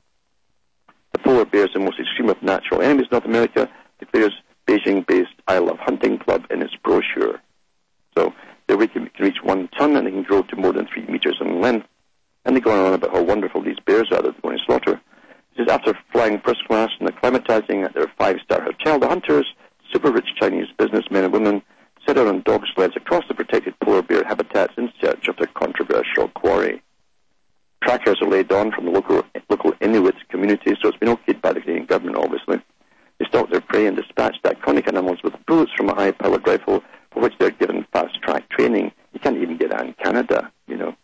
The polar bear is the most extreme of natural enemies. North America declares Beijing-based I Love Hunting Club in its brochure. So their weight can reach 1 ton and they can grow to more than 3 meters in length. And they go on about how wonderful these bears are that they're going to slaughter. It says after flying first class and acclimatizing at their 5-star hotel, the hunters, super rich Chinese businessmen and women, set out on dog sleds across the protected polar bear habitats in search of their controversial quarry. Trackers are laid on from the local Inuit community, so it's been okayed by the Canadian government, obviously. They stalk their prey and dispatch the iconic animals with bullets from a high-powered rifle, for which they're given fast-track training. You can't even get that in Canada, you know.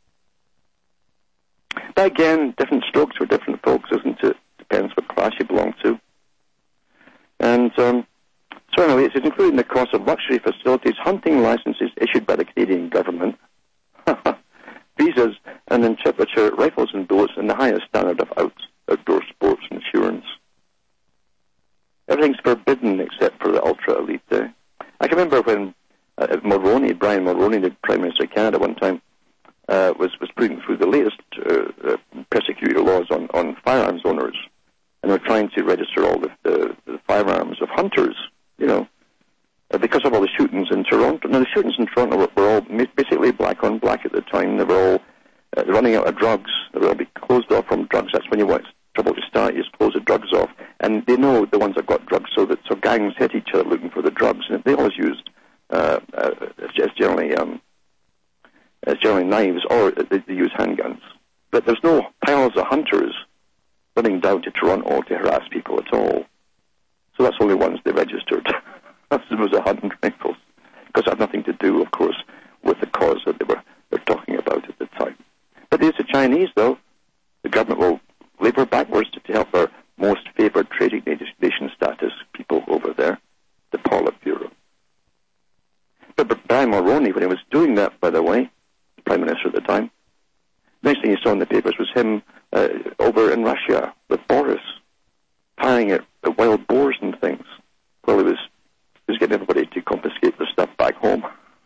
But again, different strokes for different folks, isn't it? Depends what class you belong to. And so anyway, it says including the cost of luxury facilities, hunting licenses issued by the Canadian government, visas and interpreter, rifles and bullets, and the highest standard of outdoor sports insurance. Everything's forbidden except for the ultra-elite. I can remember when Brian Mulroney, the Prime Minister of Canada one time, was putting through the latest persecutor laws on firearms owners, and we're trying to register all the firearms of hunters, you know, because of all the shootings in Toronto. Now, the shootings in Toronto were all basically black on black at the time. They were all running out of drugs. They were all be closed off from drugs. That's when you want trouble to start. You just close the drugs off. And they know the ones that got drugs, so gangs hit each other looking for the drugs. And they always used, it's generally knives, or they use handguns. But there's no piles of hunters running down to Toronto to harass people at all. So that's the only ones they registered. There was 100 rifles, because it had nothing to do, of course, with the cause that they're talking about at the time. But there's the Chinese, though. The government will labour backwards to help their most favoured trading nation status people over there, the Politburo. But Brian Mulroney, when he was doing that, by the way, the Prime Minister at the time, the next thing you saw in the papers was him over in Russia with Boris, firing at wild boars and things. Well, he was getting everybody to confiscate the stuff back home.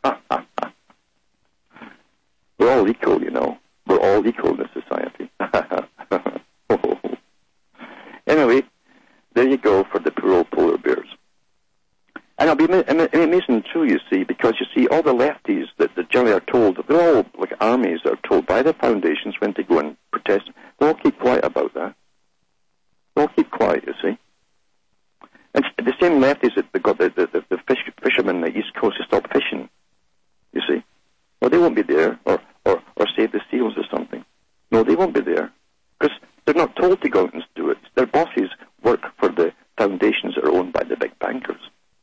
We're all equal, you know. We're all equal in this society. Anyway, there you go for the poor old polar bears. And it'll be amazing too, you see, because you see all the lefties that generally are told, they're all like armies that are told by the foundations when to go and protest. They all keep quiet about that. They all keep quiet, you see. And the same lefties that got the fishermen on the East Coast to stop fishing, you see. Well, they won't be there, or save the seals or something. No, they won't be there, because they're not told to go out and do it. Their bosses work for the foundation the big bankers.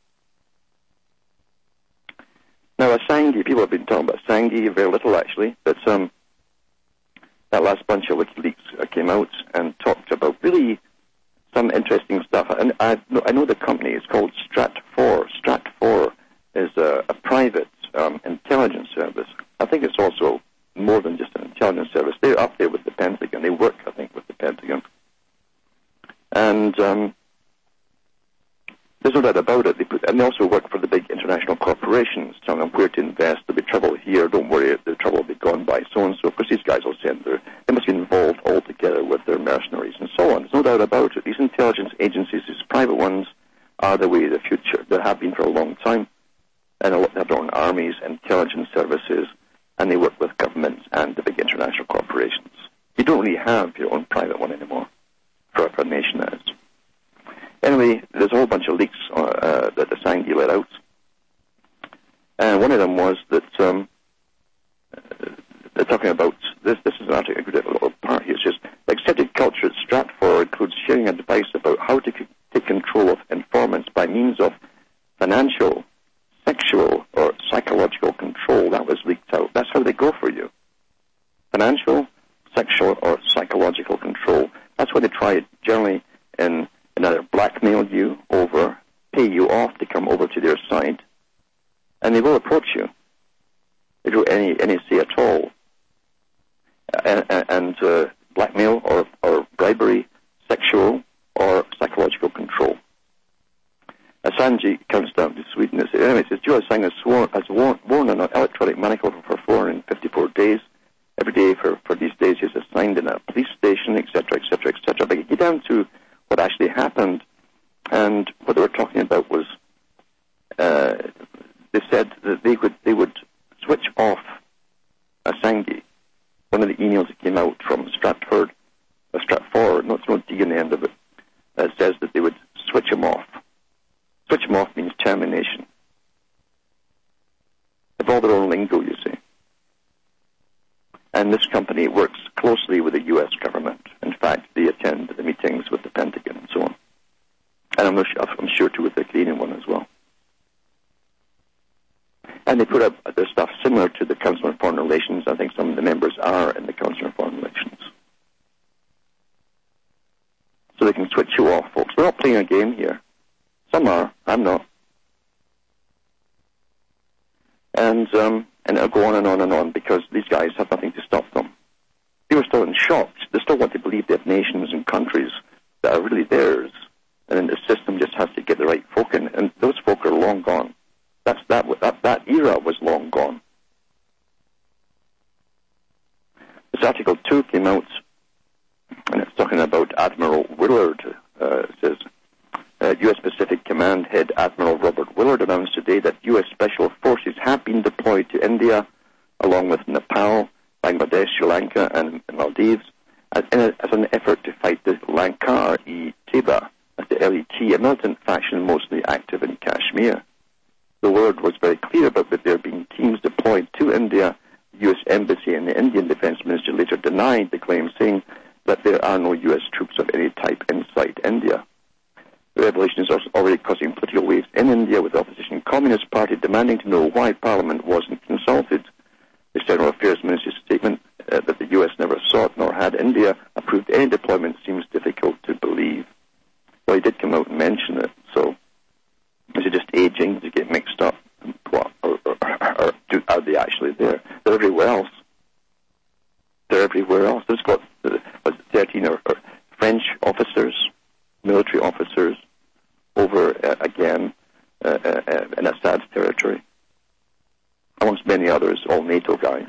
Now, Assange, people have been talking about Assange very little, actually, but that last bunch of WikiLeaks came out and talked about really some interesting stuff. And I know the company is called Stratfor. Stratfor is a private intelligence service. I think it's also more than just an intelligence service. They're up there with the Pentagon. They work, I think, with the Pentagon. And there's no doubt about it. And they also work for the big international corporations, telling them where to invest. There'll be trouble here. Don't worry, the trouble will be gone by so-and-so. Of course, these guys will send they must be involved altogether with their mercenaries and so on. There's no doubt about it. These intelligence agencies, these private ones, are the way of the future. They have been for a long time. And they have their own armies, intelligence services, and they work with governments and the big international corporations. You don't really have your own private one anymore for a nation that is. Anyway, there's a whole bunch of leaks that Assange let out. And one of them was that they're talking about, this is an article, a good little part here. It says, the accepted culture at Stratfor includes sharing advice about how to take control of informants by means of financial, sexual, or psychological control. That was leaked out. That's how they go for you. Financial, sexual, or psychological control. That's what they try generally in either blackmail you over, pay you off to come over to their side, and they will approach you. They do any say at all. And blackmail or bribery, sexual or psychological control. Assange comes down to Sweden. Anyway, it says, Joe Assange has worn an electronic manacle for 454 days. Every day for these days he is assigned in a police station, etc., etc., etc. But you get down to what actually happened, and what they were talking about was they said that they would switch off Assange. One of the emails that came out from Stratfor, no D in the end of it, says that they would switch him off. Switch him off means termination. They've all their own lingo, you see. And this company works closely with the U.S. government. In fact, they attend the meetings with the Pentagon and so on. And I'm sure too with the Canadian one as well. And they put up their stuff similar to the Council on Foreign Relations. I think some of the members are in the Council on Foreign Relations. So they can switch you off, folks. We're not playing a game here. Some are. I'm not. And it'll go on and on and on because these guys have nothing to stop them. People are still in shock. They still want to believe they have nations and countries that are really theirs. And then the system just has to get the right folk in. And those folk are long gone. That era was long gone. This Article 2 came out, and it's talking about Admiral Willard. It says, U.S. Pacific Command Head Admiral Robert Willard announced today that U.S. Special Forces have been deployed to India, along with Nepal, Bangladesh, Sri Lanka, and Maldives, as an effort to fight the Lankar-e-Taiba, that's the LET, a militant faction mostly active in Kashmir. The Willard was very clear about that there being teams deployed to India. The U.S. Embassy and the Indian Defense Minister later denied the claim, saying that there are no U.S. troops of any type inside India. The revelation is already causing political waves in India, with the opposition Communist Party demanding to know why Parliament wasn't consulted. The External Affairs Minister's statement that the U.S. never sought nor had India approved any deployment seems difficult to believe. Well, he did come out and mention it, so is it just aging to get mixed up? Or are they actually there? They're everywhere else. There's got 13 or French officers, military officers, over again in Assad's territory, amongst many others, all NATO guys.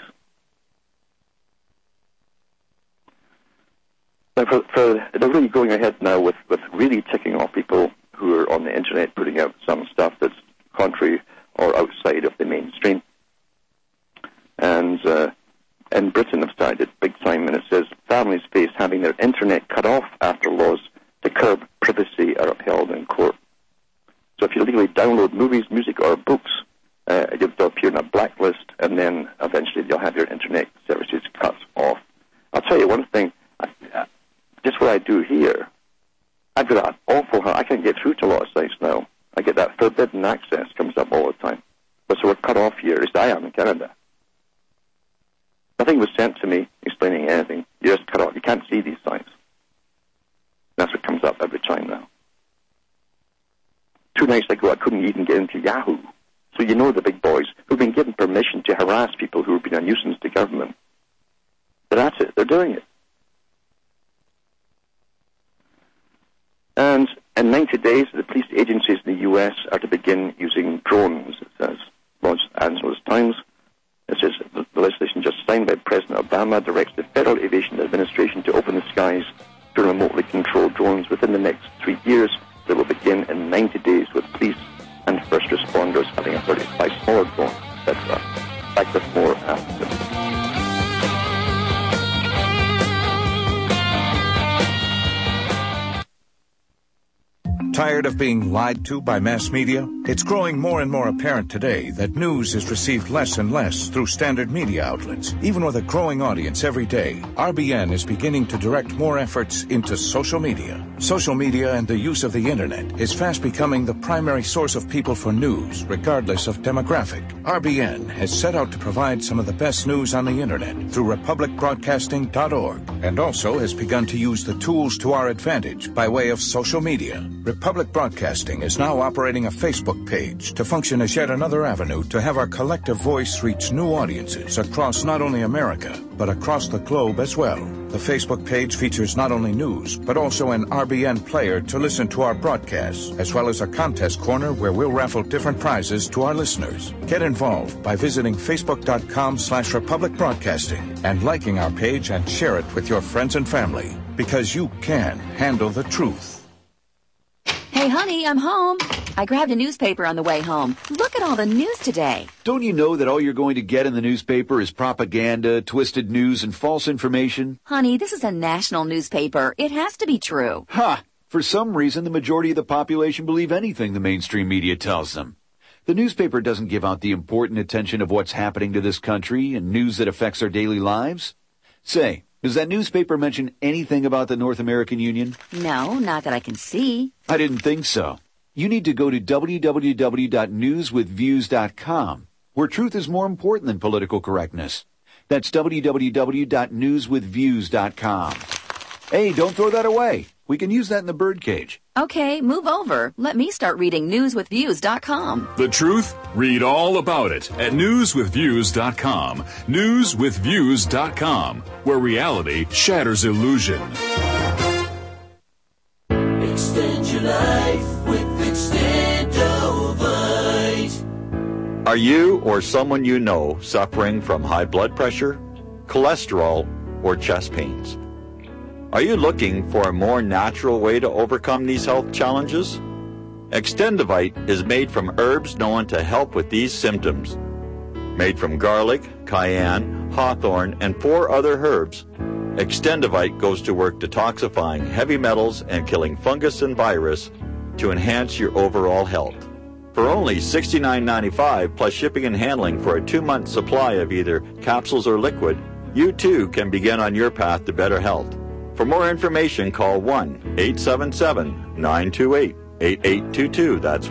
Now, they're really going ahead now with really ticking off people who are on the internet putting out some stuff that's contrary or outside of the mainstream. And in Britain have started big time, and it says families face having their internet cut off after laws to curb privacy are upheld in court. So if you legally download movies, music, or books, you'll appear in a blacklist, and then eventually you'll have your internet services cut off. I'll tell you one thing, just what I do here, I've got that awful I can't get through to a lot of sites now. I get that forbidden access comes up all the time. But so we're cut off here, at least I am in Canada. Nothing was sent to me explaining anything. You're just cut off. You can't see these sites. That's what comes up every time now. 2 nights ago, I couldn't even get into Yahoo. So you know the big boys who've been given permission to harass people who have been a nuisance to government. They're at it. They're doing it. And in 90 days, the police agencies in the U.S. are to begin using drones, it says. Los Angeles Times. It says the legislation just signed by President Obama directs the Federal Aviation Administration to open the skies to remotely control drones within the next 3 years. They will begin in 90 days with police and first responders having a 35 smaller drones, etc. Back with more after this. Tired of being lied to by mass media? It's growing more and more apparent today that news is received less and less through standard media outlets. Even with a growing audience every day, RBN is beginning to direct more efforts into social media. Social media and the use of the internet is fast becoming the primary source of people for news, regardless of demographic. RBN has set out to provide some of the best news on the internet through republicbroadcasting.org, and also has begun to use the tools to our advantage by way of social media. Republic Broadcasting is now operating a Facebook page to function as yet another avenue to have our collective voice reach new audiences across not only America, but across the globe as well. The Facebook page features not only news, but also an RBN player to listen to our broadcasts, as well as a contest corner where we'll raffle different prizes to our listeners. Get involved by visiting facebook.com/Republic Broadcasting and liking our page and share it with your friends and family, because you can handle the truth. Hey, honey, I'm home. I grabbed a newspaper on the way home. Look at all the news today. Don't you know that all you're going to get in the newspaper is propaganda, twisted news, and false information? Honey, this is a national newspaper. It has to be true. Ha! For some reason, the majority of the population believe anything the mainstream media tells them. The newspaper doesn't give out the important attention of what's happening to this country and news that affects our daily lives. Say, does that newspaper mention anything about the North American Union? No, not that I can see. I didn't think so. You need to go to www.newswithviews.com, where truth is more important than political correctness. That's www.newswithviews.com. Hey, don't throw that away. We can use that in the birdcage. Okay, move over. Let me start reading newswithviews.com. The truth? Read all about it at newswithviews.com. Newswithviews.com, where reality shatters illusion. Extend your life with Extendovite. Are you or someone you know suffering from high blood pressure, cholesterol, or chest pains? Are you looking for a more natural way to overcome these health challenges? Extendovite is made from herbs known to help with these symptoms. Made from garlic, cayenne, hawthorn, and 4 other herbs, Extendovite goes to work detoxifying heavy metals and killing fungus and virus to enhance your overall health. For only $69.95 plus shipping and handling for a 2-month supply of either capsules or liquid, you too can begin on your path to better health. For more information, call 1-877-928-8822. That's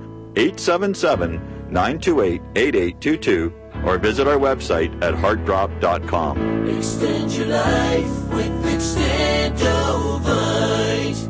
1-877-928-8822. Or visit our website at heartdrop.com. Extend your life with Extendovite.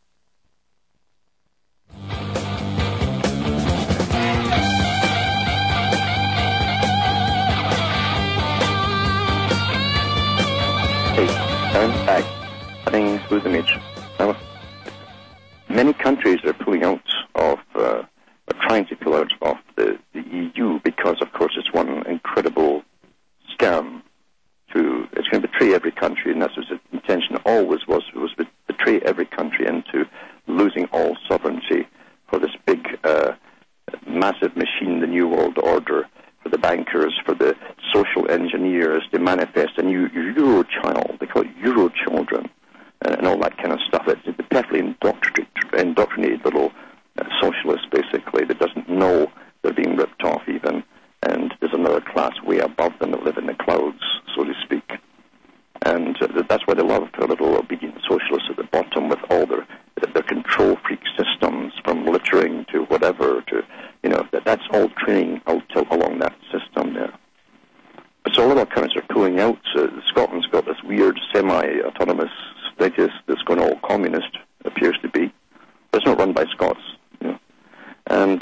I'm back, cutting through the image. Now, many countries are pulling out of, are trying to pull out of the EU because, of course, it's one incredible scam. It's going to betray every country, and that's what its intention always was betray every country into losing all sovereignty for this big, massive machine, the New World Order, for the bankers, for the social engineers, to manifest a new Euro child. They call it Euro children, and all that kind of stuff. It's a perfectly indoctrinated little socialist, basically, that doesn't know they're being ripped off even, and there's another class way above them that live in the clouds, so to speak. And that's why they love their little obedient socialists at the bottom with all their their control freak systems, from littering to whatever, to, that's all training along that system there. So a lot of currents are pulling out. Scotland's got this weird semi-autonomous status that's going all communist, appears to be. But it's not run by Scots. And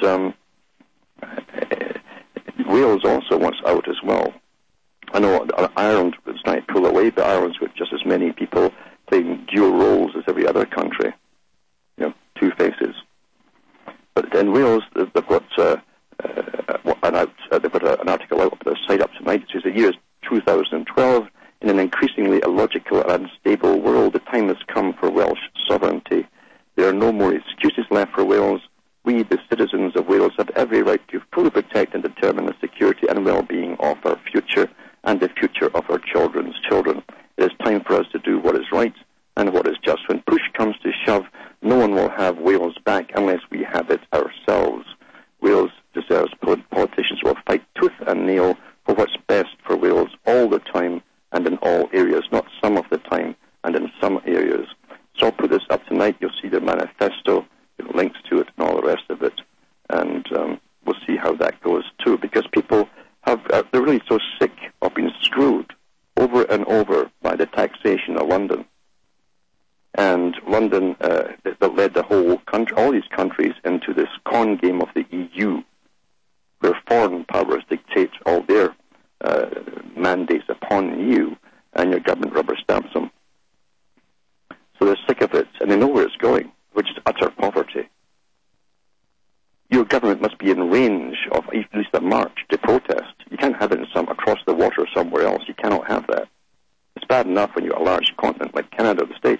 Wales also wants out as well. I know Ireland was trying to pull away, but Ireland's got just as many people playing dual roles as every other country. Two faces. But in Wales, they've got an article out of their site up tonight. It says the year is 2012. In an increasingly illogical and unstable world, the time has come for Welsh sovereignty. There are no more excuses left for Wales. We, the citizens of Wales, have every right to fully protect and determine the security and well-being of our future and the future of our children's children. It is time for us to do what is right and what is just. When push comes to shove, no one will have Wales back unless we have it ourselves. Wales deserves politicians who will fight tooth and nail for what's best for Wales all the time and in all areas, not some of the time and in some areas. So I'll put this up tonight. You'll see the manifesto, links to it and all the rest of it, and we'll see how that goes too, because people they're really so sick of being screwed over and over by the taxation of London. And London that led the whole country, all these countries, into this con game of the EU, where foreign powers dictate all their mandates upon you, and your government rubber stamps them. So they're sick of it, and they know where it's going, which is utter poverty. Your government must be in range of at least a march to protest. You can't have it in across the water somewhere else. You cannot have that. It's bad enough when you're a large continent like Canada or the States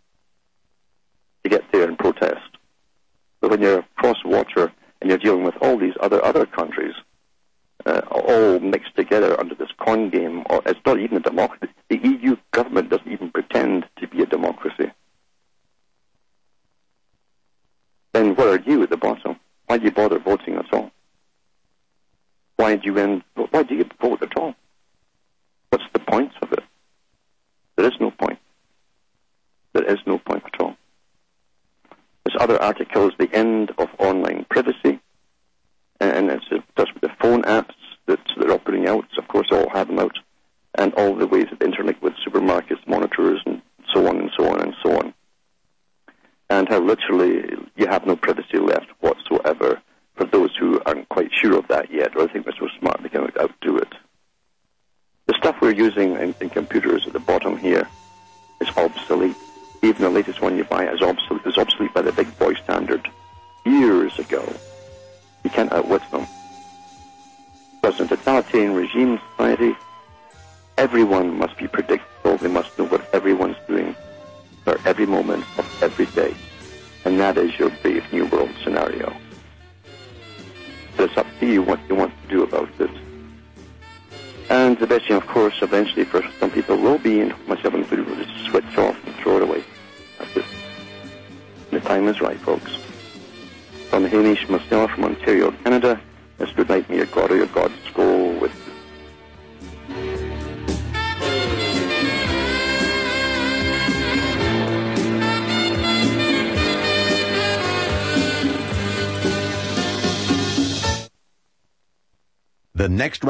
to get there and protest. But when you're across water and you're dealing with all these other countries, all mixed together under this con game, or it's not even a democracy. The EU government doesn't even pretend to be a democracy. Then what are you at the bottom? Why do you bother voting at all? Why do you vote at all? What's the point of it? There is no point. There is no point at all. This other article is the end of online privacy, and it's just with the phone apps that they're all putting out. Of course, all have them out, and all the ways that the internet with supermarkets, monitors, and so on and so on and so on. And how literally you have no privacy left whatsoever for those who aren't quite sure of that yet, or think they're so smart they can outdo it. The stuff we're using in computers at the bottom here is obsolete. Even the latest one you buy is obsolete. It was obsolete by the big boy standard years ago. You can't outwit them. Because in a totalitarian regime society, everyone must be predictable. They must know what everyone's doing for every moment of every day. And that is your Brave New World scenario. So it's up to you what you want to do about it. And the best thing, of course, eventually for some people will be, and myself included, will just switch off and throw it away. That's it. The time is right, folks. From Hamish Marcel from Ontario, Canada, it's good night, may your God or your God's go with you. The next